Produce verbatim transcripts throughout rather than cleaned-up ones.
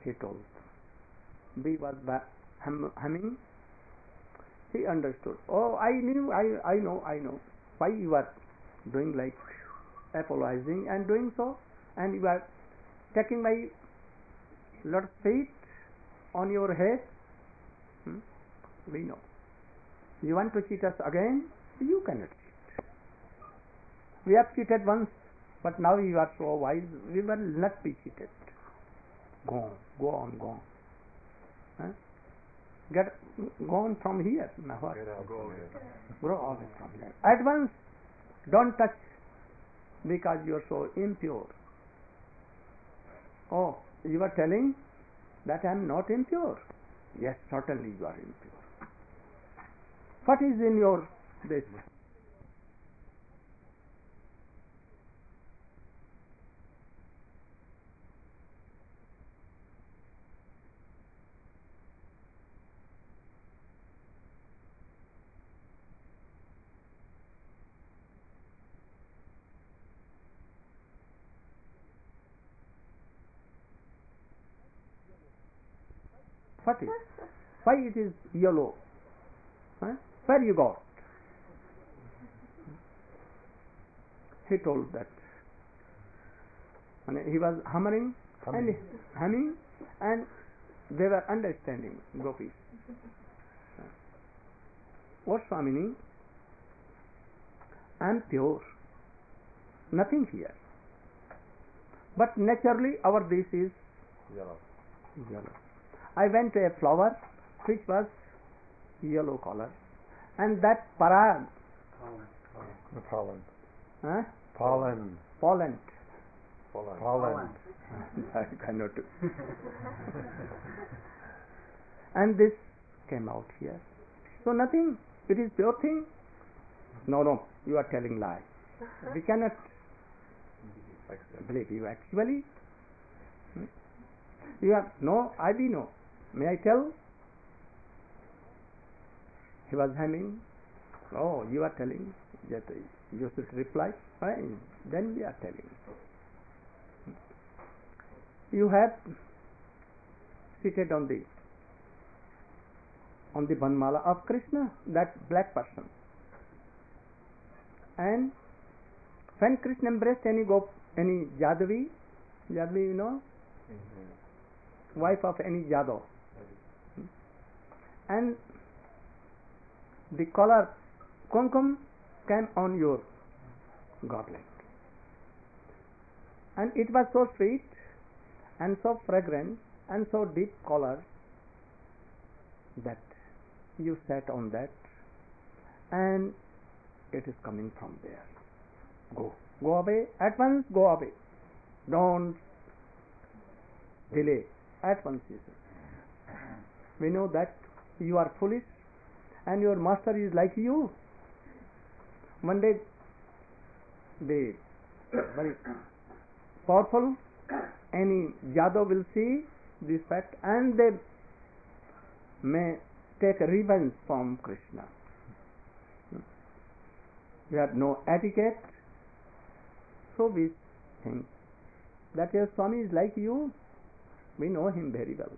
he told. Bee was hum, humming. He understood. Oh, I knew, I, I know, I know. Why you are doing like apologizing and doing so, and you are taking my Lord's feet on your head. Hmm? We know. You want to cheat us again? You cannot cheat. We have cheated once, but now you are so wise. We will not be cheated. Go on, go on, go on. Huh? Get go on from here. Now what? Go Grow away from here. At once, don't touch because you are so impure. Oh, you are telling that I am not impure. Yes, certainly you are impure. What is in your this? What is? Why it is yellow? Huh? Where you got? He told that. And he was humming and humming, and they were understanding gopis. What Swamini? I am pure. Nothing here. But naturally our this is Yellow. yellow. I went to a flower which was yellow color, and that parag, The pollen. huh? Pollen. pollen, Pollen. Pollen. I cannot do. And this came out here. So nothing. It is pure thing. No, no. You are telling lie. We cannot believe you actually. Hmm? You are no. I be no. May I tell? He was humming. Oh, you are telling that you should reply. Fine. Then we are telling. You have seated on the on the Banmala of Krishna, that black person. And when Krishna embraced any gop, any Jadvi, Jadvi, you know, Mm-hmm. wife of any Jadava, and the color kumkum came on your goblet, and it was so sweet and so fragrant and so deep color that you sat on that, and it is coming from there. Go, go away at once. Go away. Don't delay. At once, he said. We know that you are foolish, and your master is like you. One day, the very powerful, any Yadav will see this fact, and they may take revenge from Krishna. We have no etiquette, so we think that your Swami is like you. We know him very well.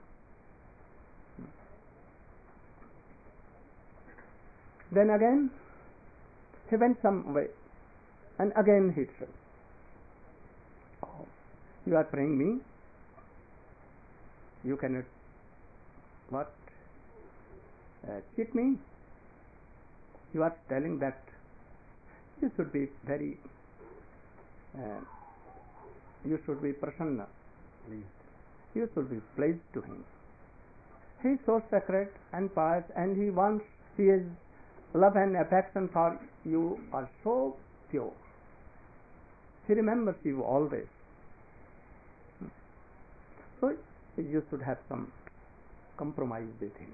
Then again, he went some way, and again he said, oh, you are praying me? You cannot, what, uh, cheat me? You are telling that you should be very, uh, you should be prasanna. You should be pleased to him. He is so sacred and pious, and he wants, his love and affection for you are so pure. He remembers you always. So you should have some compromise with him.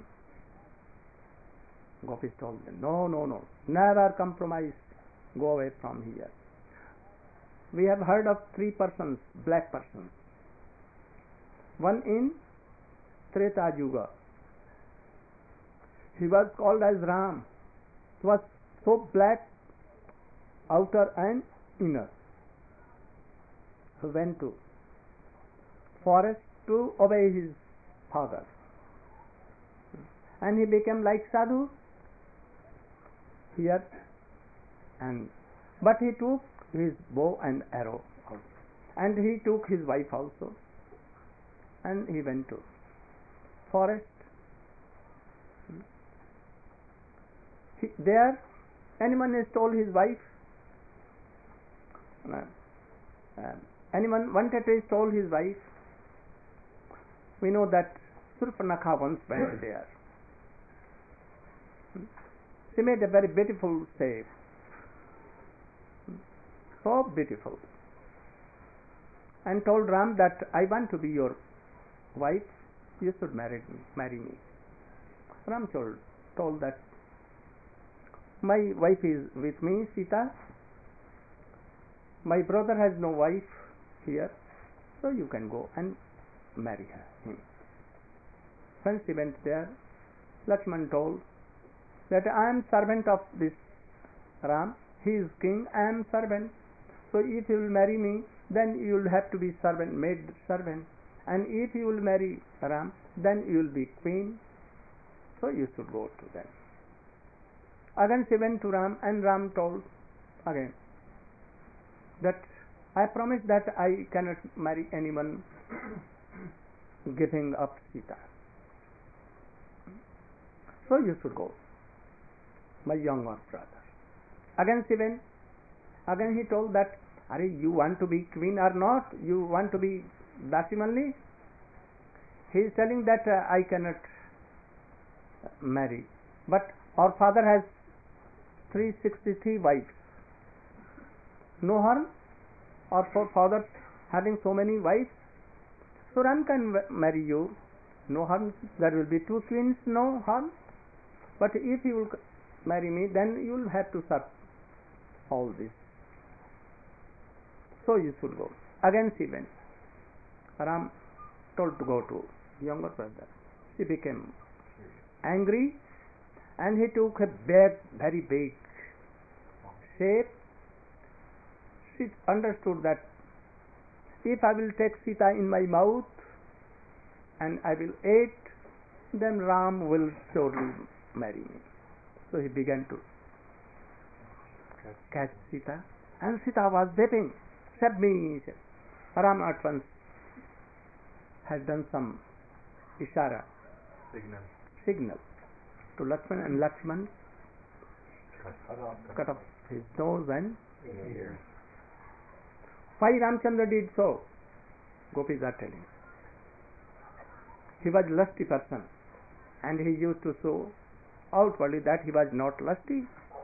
Gopis told them, no, no, no, never compromise. Go away from here. We have heard of three persons, black persons. One in Treta Yuga. He was called as Ram. He was so black, outer and inner. He went to forest to obey his father, and he became like sadhu here, and but he took his bow and arrow also, and he took his wife also, and he went to forest. He, there anyone has told his wife, uh, uh, anyone wanted to stole his wife. We know that Surpanakha once went there. She made a very beautiful shape, so beautiful, and told Ram that I want to be your wife, you should marry me. Marry me. Ram told, told that my wife is with me, Sita. My brother has no wife here, so you can go and marry her. Him. When she went there, Lakshman told that I am servant of this Ram. He is king, I am servant. So if you will marry me, then you will have to be servant, maid servant. And if you will marry Ram, then you will be queen. So you should go to them. Again she went to Ram, and Ram told again that I promise that I cannot marry anyone giving up Sita. So you should go, my younger brother. Again she went. Again he told that, are you want to be queen or not? You want to be Dasimali? He is telling that uh, I cannot marry. But our father has three hundred sixty-three wives. No harm. Our forefathers having so many wives. So Ram can marry you. No harm. There will be two queens. No harm. But if you will marry me, then you will have to serve all this. So you should go. Again she went. Ram told to go to younger brother. He became angry, and he took a big, very big shape. She understood that if I will take Sita in my mouth and I will eat, then Ram will surely marry me. So he began to catch Sita, and Sita was weeping. Save me. Ram at once had done some ishara, Signal. signal to Lakshman, and Lakshman cut off his nose and Ears. why Ramchandra did so? Gopis are telling. He was lusty person, and he used to show outwardly that he was not lusty.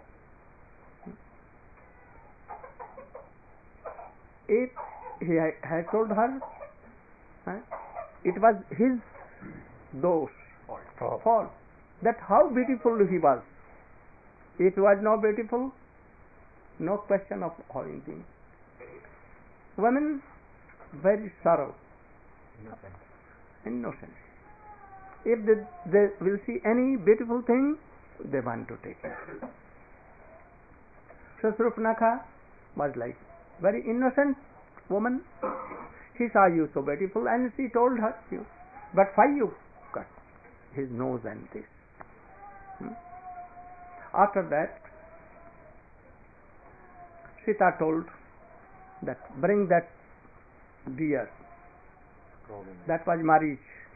If he had told her, huh, it was his dosh, Fault. fault, that how beautiful he was. If he was not beautiful, no question of anything. Women very sorrow, Innocent. innocent. If they, they will see any beautiful thing, they want to take it. So Surpanakha was like very innocent woman. She saw you so beautiful, and she told her you, but why you cut his nose and this? Hmm? After that, Sita told that bring that deer. Golden. That was Marich.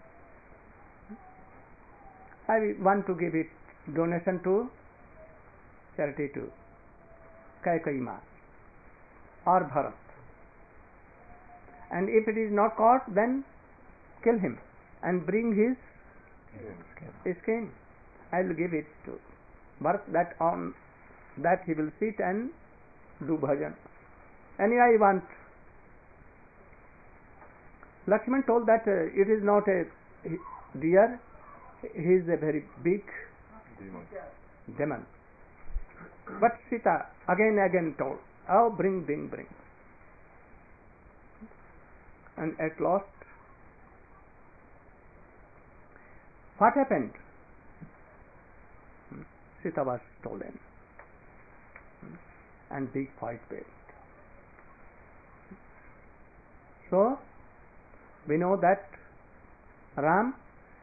I want to give it donation to charity to Kaikeyi Ma or Bharat. And if it is not caught, then kill him and bring his Skin. skin. I will give it to Bharat, that on that he will sit and do bhajan. Anyway, I want. Lakshman told that uh, it is not a deer, he is a very big Demon. demon. But Sita again again told, oh, bring, bring, bring. And at last, what happened? Sita was stolen, and big fight went. So we know that Ram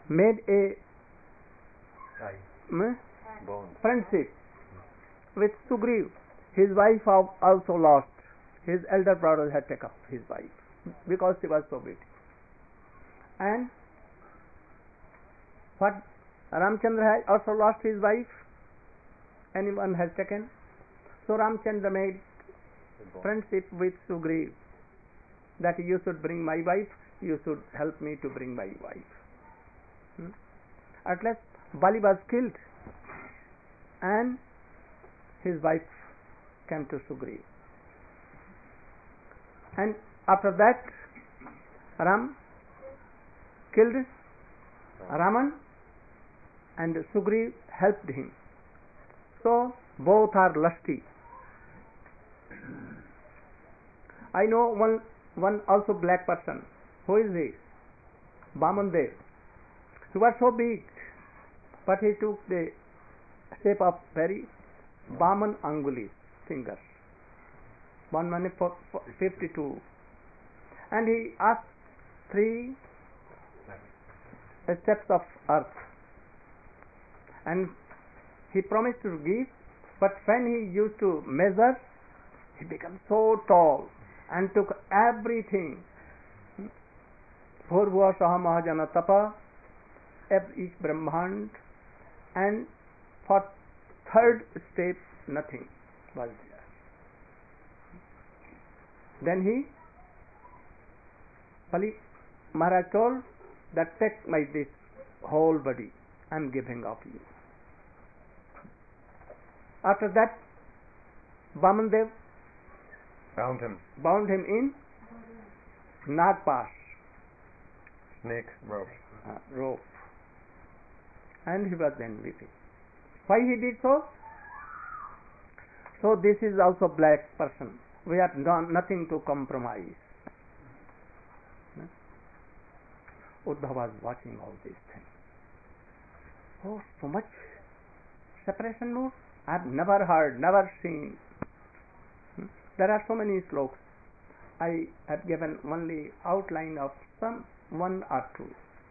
made a Tie. mm, Bond. friendship with Sugriv. His wife al- also lost. His elder brother had taken up his wife because she was so beautiful. And what Ramchandra has also lost his wife. Anyone has taken. So Ramchandra made The bond. friendship with Sugriv, that you should bring my wife, you should help me to bring my wife. Hmm? At last Bali was killed and his wife came to Sugriv. And after that Ram killed Raman and Sugriv helped him. So both are lusty. I know one one also black person. Who is he? Bamandev. He was so big, but he took the shape of very Baman Angulis, fingers. One money for fifty-two. And he asked three steps of earth. And he promised to give, but when he used to measure, he became so tall and took everything. Bhurvua Saha Mahajana Tapa, each Brahmand, and for third step nothing was there. Then he, Bali Maharaj told that take my this whole body, I am giving of you. After that, Bamandev Found him. bound him in Nagpash, Snake rope. uh, rope, and he was then weeping. Why he did so? So this is also black person. We have done nothing to compromise. Uddhava was watching all these things. Oh, so much separation move? I have never heard, never seen. Hmm? There are so many slokas. I have given only outline of some one or two.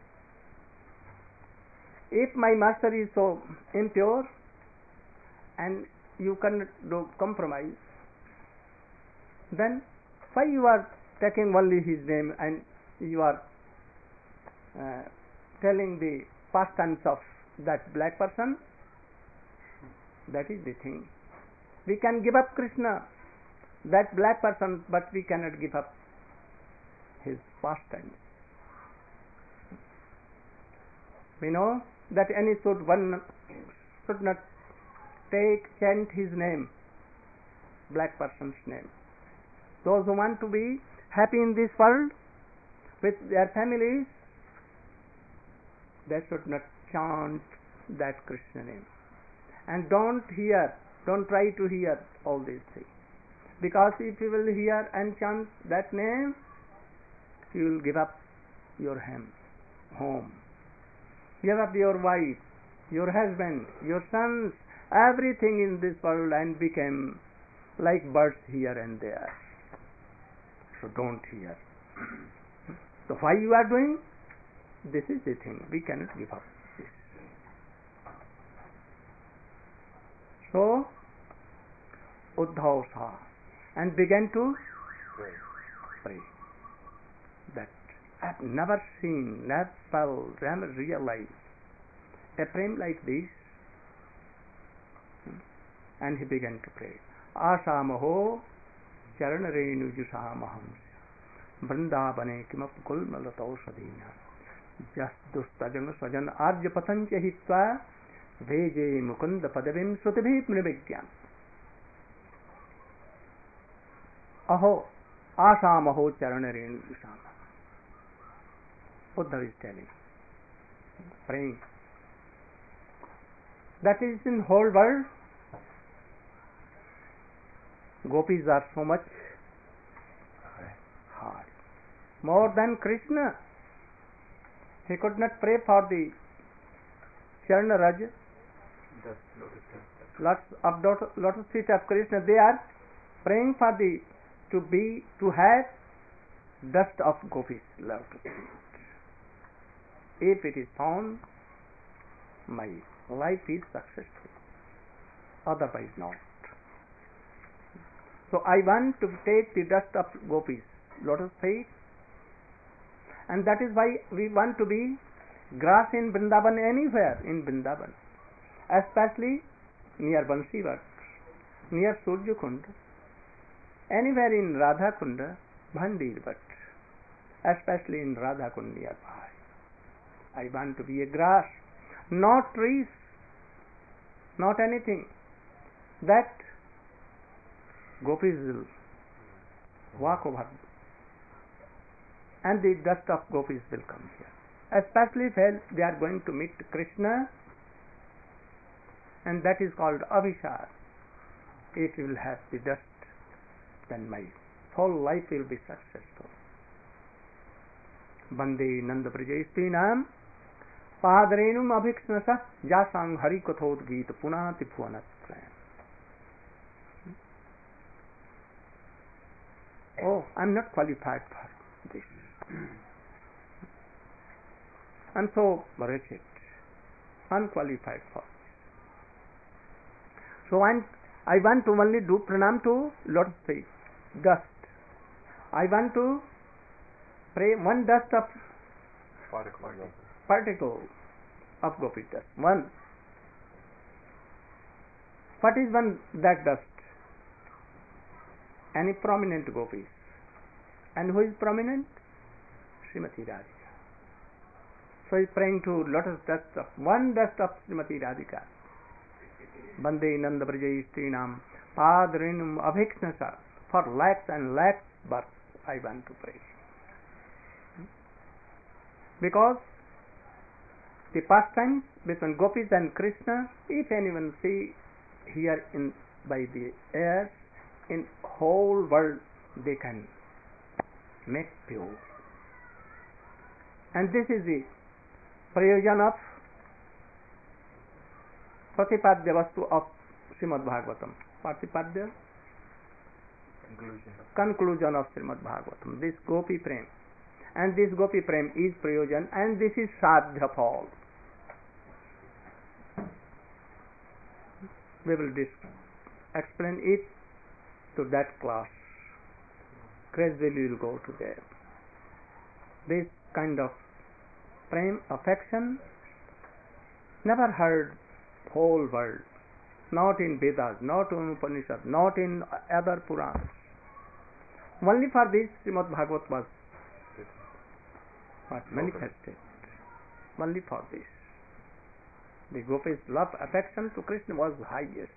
If my master is so impure and you cannot do compromise, then why you are taking only his name and you are uh, telling the pastimes of that black person? That is the thing. We can give up Krishna, that black person, but we cannot give up his pastimes. We know that any should one should not take chant his name, black person's name. Those who want to be happy in this world with their families, they should not chant that Krishna name. And don't hear, don't try to hear all these things. Because if you will hear and chant that name, you will give up your home, home. Give up your wife, your husband, your sons, everything in this world, and become like birds here and there. So don't hear. So why you are doing? This is the thing. We cannot give up this. So Uddhava saw and began to Pray. pray. That I have never seen, never felt, never realized a prem like this. And he began to pray. Asamaho charanarenu jusamaham vrindavane kimap kulmalatau sadina jasdustajana sajan arja patancha hitva veje mukunda padavim sutibhi mnivigyan. Aho asamaho charanarenu jusama. Buddha is telling, praying. That is in whole world. Gopis are so much hard. More than Krishna. He could not pray for the Charana Raj. Lots of dot- lotus feet of Krishna. They are praying for the to be to have dust of Gopis lotus feet. If it is found, my life is successful. Otherwise not. So I want to take the dust of gopis, lotus feet, and that is why we want to be grass in Vrindavan, anywhere in Vrindavan, especially near Bansivat, near Surya Kund, anywhere in Radha Kunda, Bhandir, but especially in Radha Kund nearby. I want to be a grass, not trees, not anything. That gopis will walk over, and the dust of gopis will come here. Especially if they are going to meet Krishna, and that is called Abhishar. It will have the dust, then my whole life will be successful. Bande Nanda Prajaistinam Padrenum Abhiksnasa Jasang Hari Kathod Geet Punati Puanatrayam. Oh, I am not qualified for this. I am so wretched, unqualified for this. So I'm, I want to only do pranam to lotus feet, dust. I want to pray one dust of Particle. particle of gopi dust. One. What is one that dust? Any prominent gopis. And who is prominent? Srimati Radhika. So he is praying to lotus dust of one dust of Srimati Radhika. Bande Nanda Brajayistrinam Padrinum Abhiksnasa. For lakhs and lakhs births I want to pray. Because the pastimes between gopis and Krishna, if anyone see here in by the air, in whole world they can make pure. And this is the prayojan of Pratipadya Vastu of Srimad Bhagavatam. Pratipadya? Conclusion. Conclusion of Srimad Bhagavatam. This Gopi Prem. And this Gopi Prem is prayojan, and this is Sadhya Phal. We will dis- explain it to that class. Gradually we will go to there. This kind of prem, affection, never heard whole world. Not in Vedas, not in Upanishad, not in other Puranas. Only for this Srimad Bhagavat was what manifested. Only for this. The gopis' love, affection to Krishna was highest.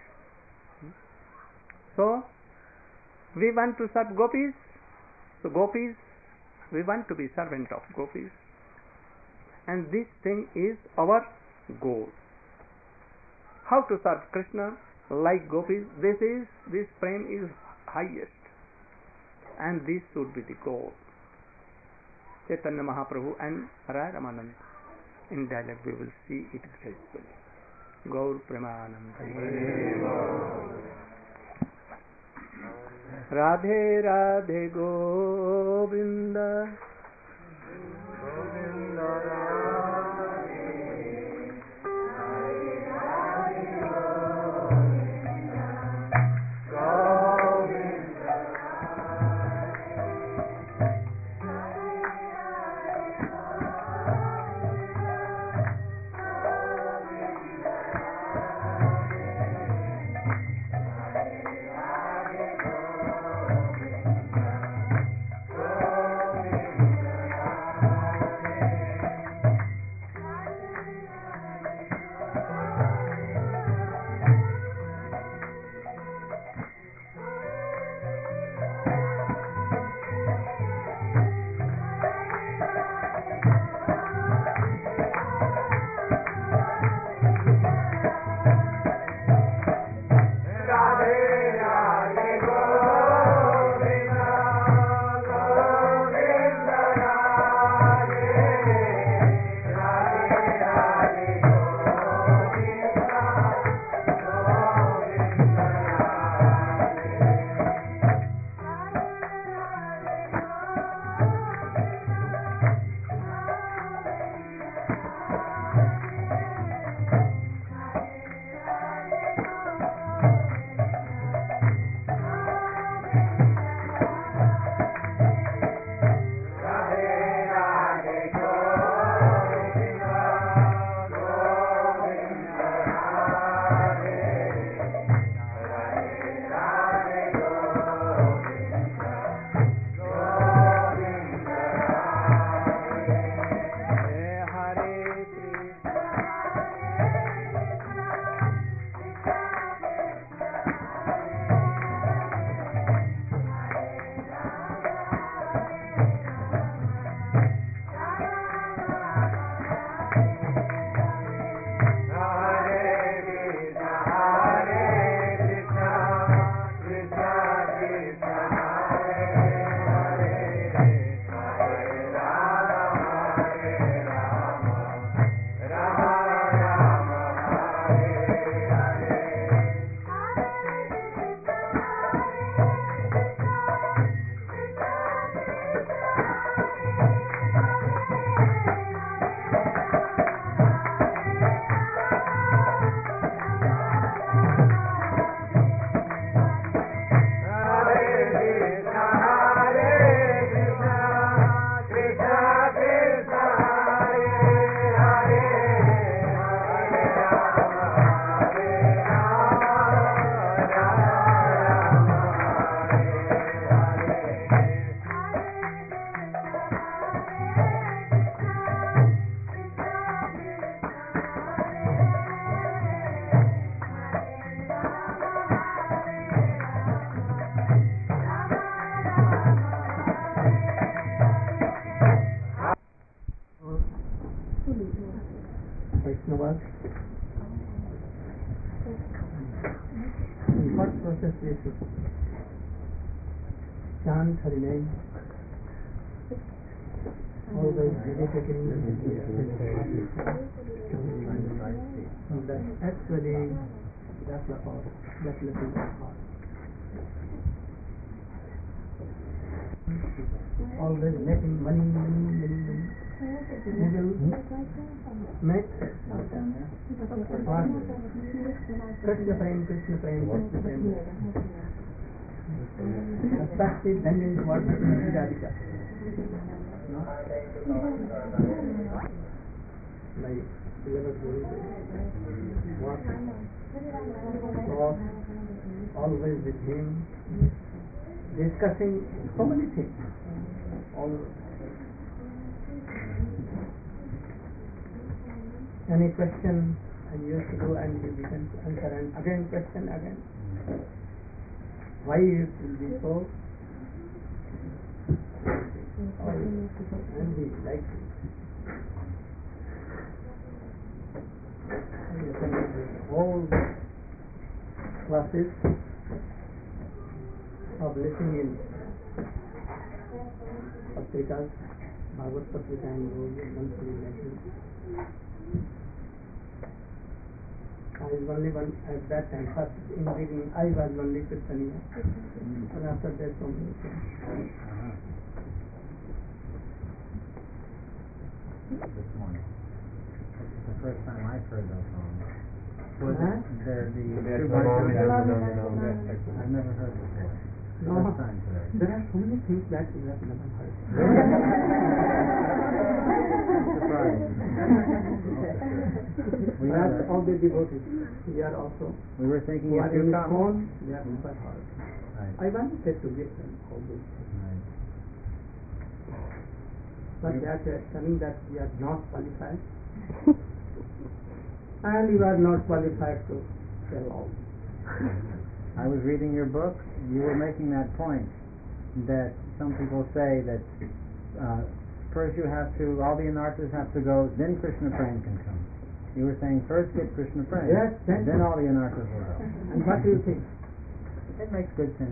So, we want to serve gopis. So gopis, we want to be servant of gopis. And this thing is our goal. How to serve Krishna like gopis? This is, this prem is highest. And this should be the goal. Chaitanya Mahaprabhu and Radha Ramanand. In dialogue we will see it gracefully. Gaur Premananda. Radhe Radhe Govinda. what process we should chant Hari name, always meditating that actually develop our developing our heart. Always making money, money, money, money. We will make one Krishna prem, Krishna prem, Krishna prem. Especially bending towards Radhika. No? Like eleven Guru, what? Talk, always with him, discussing so many things. All any question I used to do and you can answer and again question again. Why it will be so? And we like it. All classes of listening in Patrikas, Bhagavad Patrika and monthly lessons. I was only one at that time, first in the beginning I was only Kirtaniya, and after that so many things. This morning. This is the first time I've heard those songs. Was Huh? it the, the Yes, two no, no, verses? no, no, no, no, yes, actually. I've never heard before. No. First time today. There are so many things that you have never heard. Surprised. We That's were, all the devotees. We are also we were thinking who if are you in come. phone, they are never heard. Right. I wanted to give them all this, Right. but they are just telling that we are not qualified, and you are not qualified to tell all. I was reading your book. You were making that point that some people say that uh, first you have to, all the anarthas have to go, then Krishna Prem can come. You were saying first get Krishna Prem, Yes, then- then all the anarthas will go. And what do you think? It makes good sense.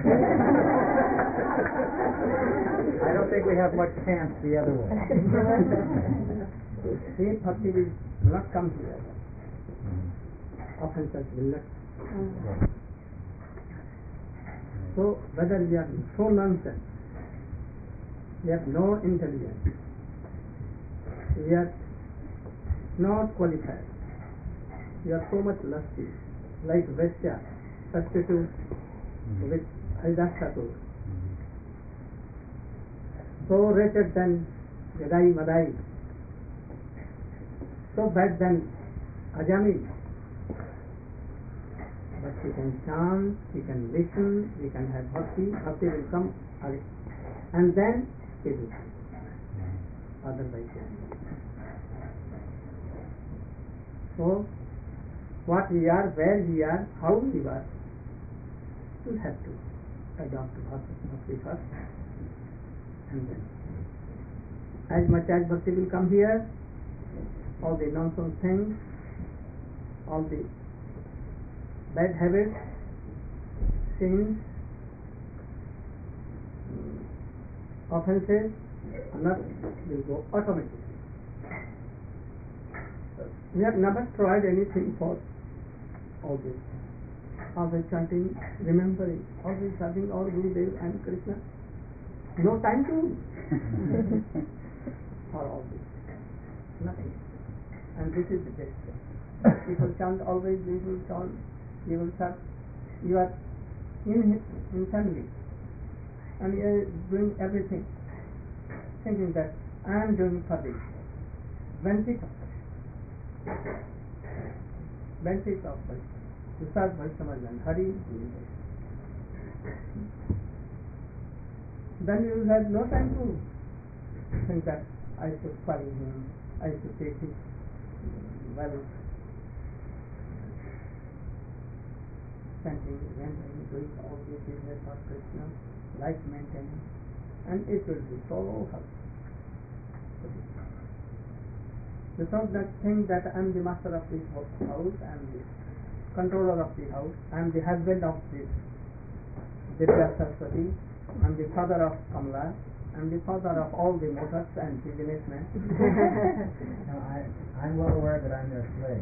I don't think we have much chance the other way. Same bhakti will not come together. Offenses will not. So whether we are so nonsense, we have no intelligence, we are not qualified, we are so much lusty, like Vaishya, substitute with Haridas-thakur. So wretched than Yadai Madai, so bad than Ajami. But we can chant, we can listen, we can have bhakti, bhakti will come again. And then it will come. Otherwise, so what we are, where we are, how we are, we have to adopt bhakti first. And then, as much as bhakti will come here, all the nonsense things, all the bad habits, sins, offenses, not will go automatically. We have never tried anything for all this. Always chanting, remembering, always serving our Gurudev and Krishna. No time to for all this. Nothing. And this is the best thing. People chant always, we will chant, you will serve. You are in, in family and you are doing everything, thinking that I am doing for this. Benefit of benefit of to serve Vaishnavas and Hari. Then you will have no time to think that I should follow him, I should take his well, chanting, remembering, doing all these business of Krishna, life maintaining, and it will be so helpful. Without that thing that I am the master of this house and this controller of the house. I am the husband of this Vidya Saraswati. I am the father of Kamala. I am the father of all the motors and businessmen. No, I, I'm well aware that I'm their slave.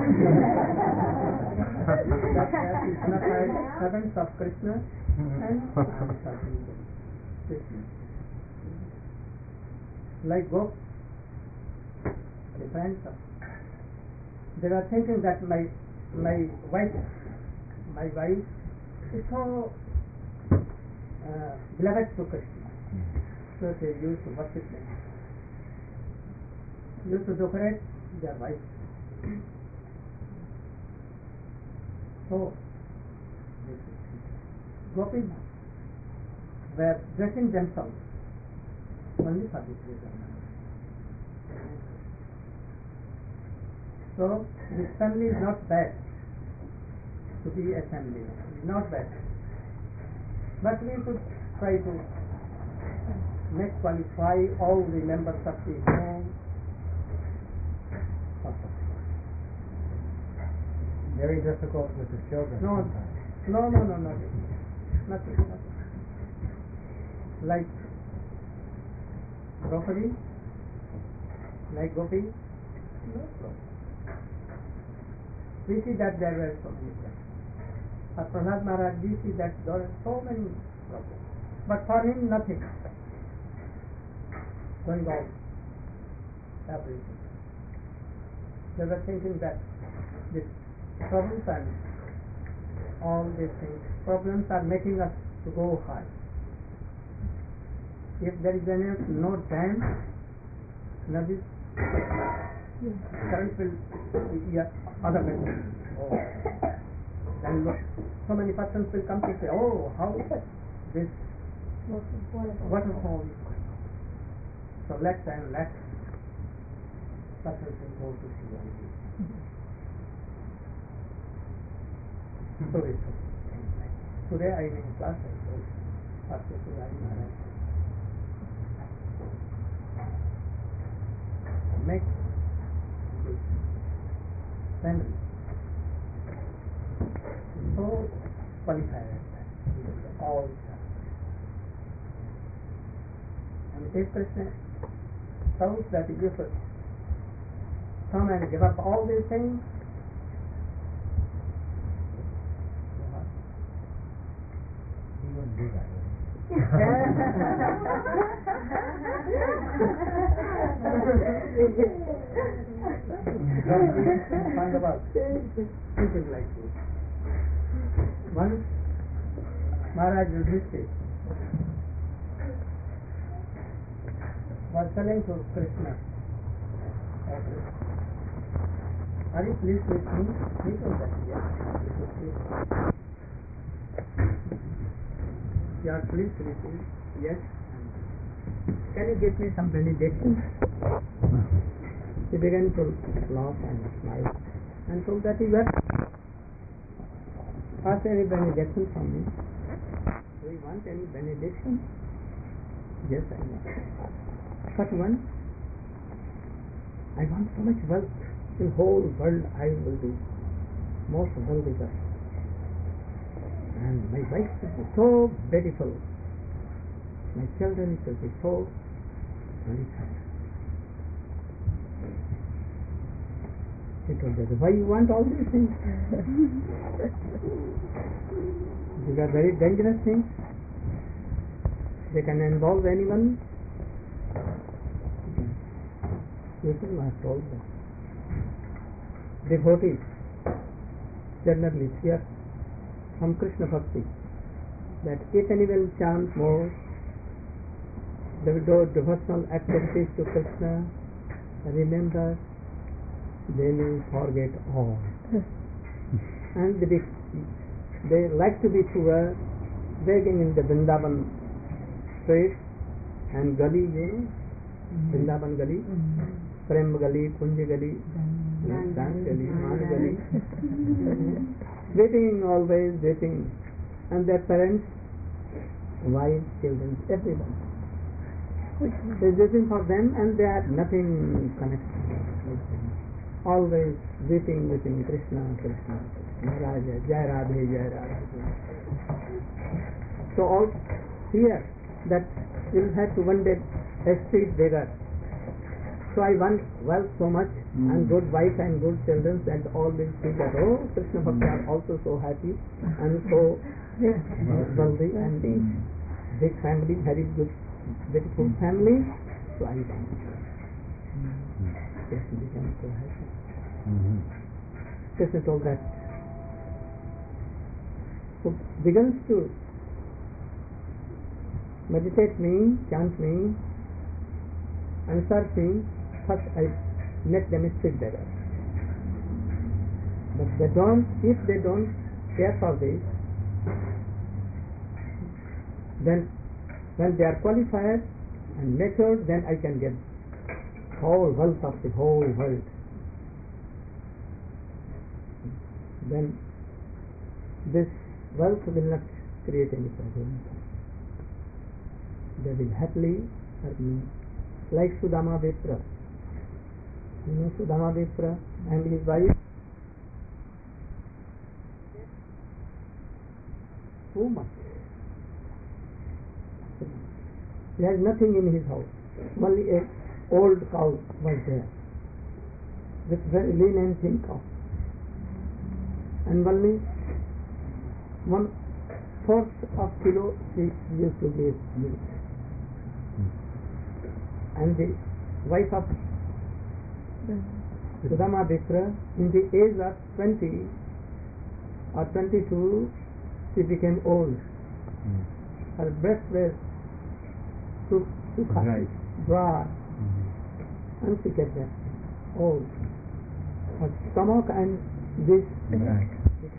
That that is not like servants of Krishna and I'm serving Krishna. Like Gop, the friends of. They were thinking that my my wife, my wife is so uh, beloved to Krishna. So they used to worship them. Used to decorate their wife. So, gopis were dressing themselves only for this reason. So, this family is not bad to be a family. It is not bad. But we should try to make qualify all the members of the home. Very difficult with the children. No, sometimes. no, no, no, no, nothing, nothing. Like Draupadi, like Gopi, no problem. We see that there were so many problems. For Prahlad Maharaj, we see that there are so many problems. But for him, nothing. Going on, everything. They were thinking that this problems and all these things, problems are making us to go high. If there is any, no dam, now this current will be other way. Oh. Then look, so many persons will come to say, oh, how is it? This waterfall is going on. So let and let persons will go to see all this. So it's today I am in class I told Pastor Suraj Maharaj make this family so qualified all and if Krishna tells that you should come and give up all these things, He wouldn't do that, would he? Find about something like this. Once Maharaj Yudhishthira was telling to Krishna, "Oh Krishna, are you pleased with me?" He told that yes, he was pleased. You are pleased with me? Yes. Can you give me some benediction? He began to laugh and smile and told that he was ask any benediction from me. Do you want any benediction? Yes, I want. What one? I want so much wealth. In whole world I will be most wealthy person. And my wife will be so beautiful. My children will be so qualified. He told us, why you want all these things? These are very dangerous things. They can involve anyone. People have told them. Devotees generally fear from Krishna Bhakti that if anyone chants more, they will do devotional activities to Krishna, remember, they may forget all. And they, they like to be poor, begging in the Vrindavan street and gully, you know, mm-hmm. Vrindavan gully, mm-hmm. Prem gully, Kunj gully, Dan gully, Man gully, waiting, always waiting, and their parents, wives, children, everyone. They are waiting for them and they have nothing connected with them. Always weeping, weeping, Krishna, Krishna, Krishna. Maharaj, Jai Radhe, Jai Radhe. So all here that will have to one day a street beggar. So I want wealth so much mm. and good wife and good children, and all will see that oh Krishna Bhakti are also so happy and so yeah, wealthy and big family, very good, beautiful family. So I want Krishna became so happy. Mm-hmm. Krishna told that. So begins to meditate me, chant me, and search me. First I let them street beggar. But they don't, if they don't care for this, then when they are qualified and matured, then I can get whole wealth of the whole world. Then this wealth will not create any problem. They will happily serve me. Like Sudama Vipra. You know Sudama Vipra and his wife? So much. He has nothing in his house. Only a old cow was there. With very lean and thin cow. And only one fourth of kilo she used to give milk. And the wife of Sudama Vipra, in the age of twenty or twenty-two, she became old. Mm. Her breasts were too, too dry, dry. Mm-hmm. And she became old. Her stomach and this back.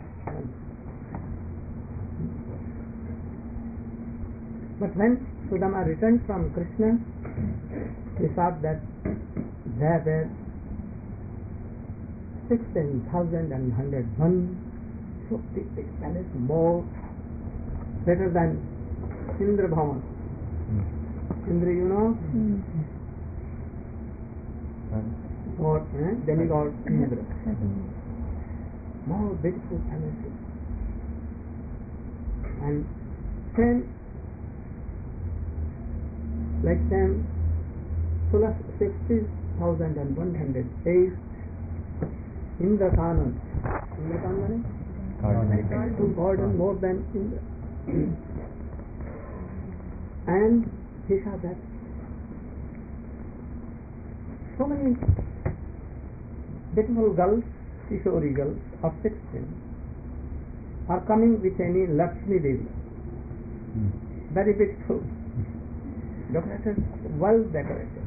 But when Sudama returned from Krishna, he saw that there were sixteen thousand and hundred one so big, big palace, more better than Indra Bhavan. Mm. Indra, you know? Mm. God, eh? demigod Indra. More beautiful palaces. And ten, like ten, plus sixty thousand and one hundred eight Indra Kanan. Indra Kanan? Garden. Garden more than Indra. And he saw that so many beautiful girls, Kishori girls of sixteen, are coming with any Lakshmi Devi. Mm. Very beautiful. Decorated, well decorated.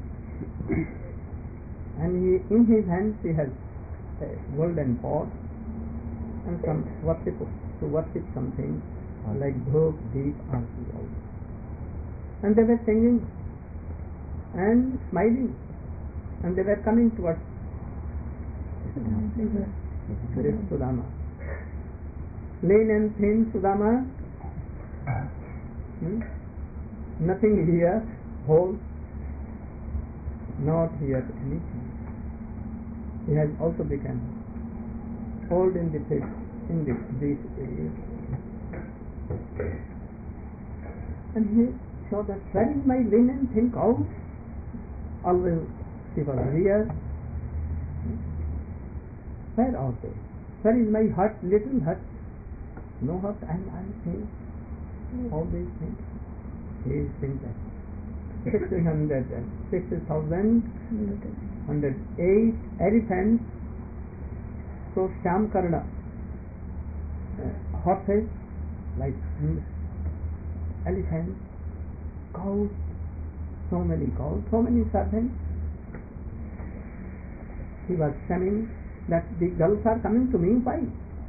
And he, in his hands he has a golden pot and some worship, to worship something like dhok, deep, arti also. And they were singing and smiling, and they were coming towards this Sudama. Lean and thin Sudama, hmm? Nothing here, whole, not here anything. He has also become old in the face, in this, this age. And he saw that where is my linen thin cow? Always she was here. Where are they? Where is my hut, little hut? No hut, and I think all these things. He is saying that sixteen hundred and sixty thousand hundred eight elephants. So Shamkarna, uh, horses like mm, elephants, cows, so many cows, so many servants. He was saying that the girls are coming to me. Why?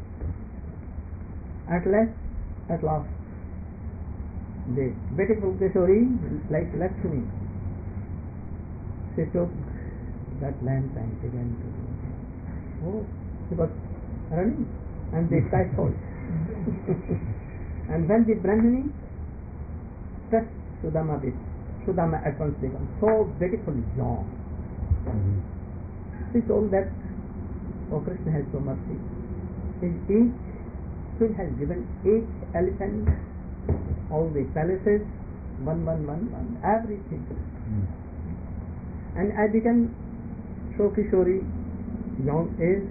At last, at last, the beautiful Kishori, like Lakshmi, she took that lamp and began to, oh, she was running, and the sky falls. And when the Brahmini touched Sudama, Sudama at once became so beautifully young. Mm-hmm. She told that, oh, Krishna has so mercy. is each queen has given each elephant all the palaces, one, one, one, one, everything. Mm. And I became so Kishori, young age.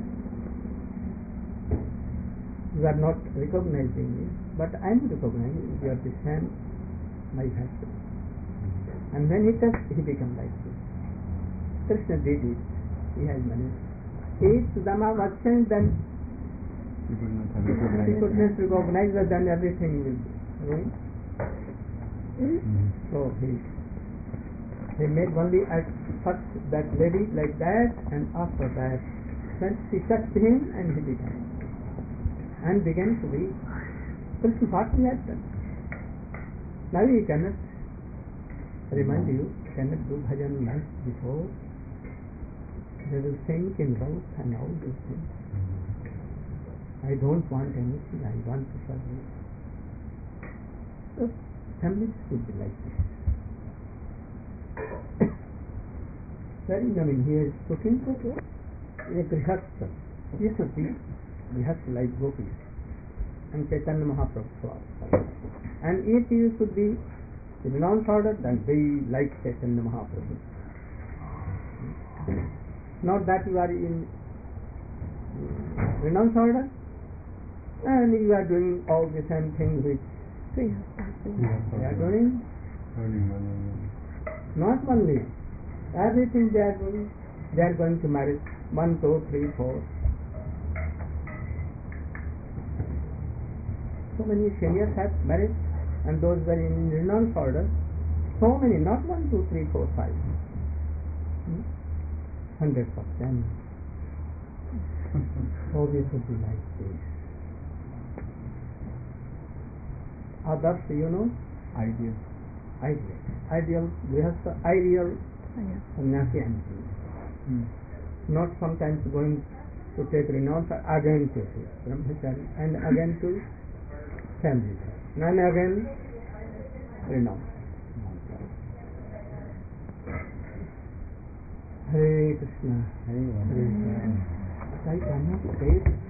You are not recognizing me, but I am recognizing you are the same, my husband. And when he touched, he became like this. Krishna did it. He has managed. If Sudama was sent, then You could not have he recognized could that. not recognize that, then everything will be ruined. Mm. So he he made only at first that lady like that, and after that, when she touched him, and he became and began to be. Krishna what he had done. Now he cannot remind you, cannot do bhajan like before. They will think in love and all these things. I don't want anything, I want to serve you. So families should be like this. Very, I mean, he is talking to a grihastha. He should be grihastha like gopis and Chaitanya Mahaprabhu. And if you should be in renounce order, then be like Chaitanya Mahaprabhu. Not that you are in renounce order and you are doing all the same thing which they are doing. Not only everything they are doing, they are going to marry one, two, three, four. So many seniors have married, and those were in renounce order. So many, not one, two, three, four, five. Hmm? Hundreds of them. So we should be like this. Others, you know, Ideal. ideal, ideal, grihastha, ideal sannyasi and Mm. not sometimes going to take renounce again to brahmachari and again to family and again renounce. Hare Krishna. Hare Hare Krishna. I cannot say